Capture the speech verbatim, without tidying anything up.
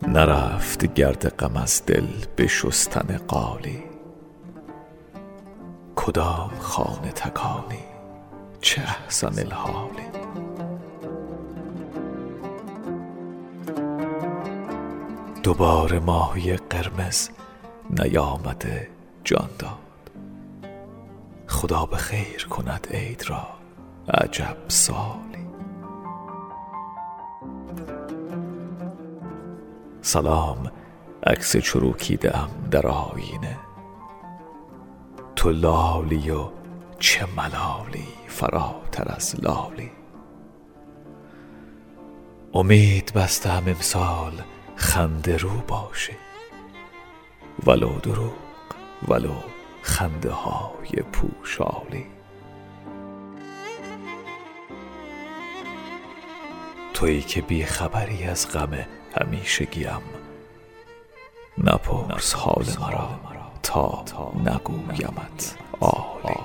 نرفت گرد غم از دل به شستن قالی. کدام خانه تکانی چه احسن الحالی. دوباره ماهی قرمز نیامده جان داد. خدا به خیر کند عید را عجب سالی. سلام عکس چروکیده ام در آینه. تو لالی و چه ملالی فراتر از لالی. امید بستم امسال خنده رو باشی، ولو دروغ ولو خنده های پوشالی. تویی که بی خبری از غم همیشگیم، نپرس حال مرا تا نگویمت آلی.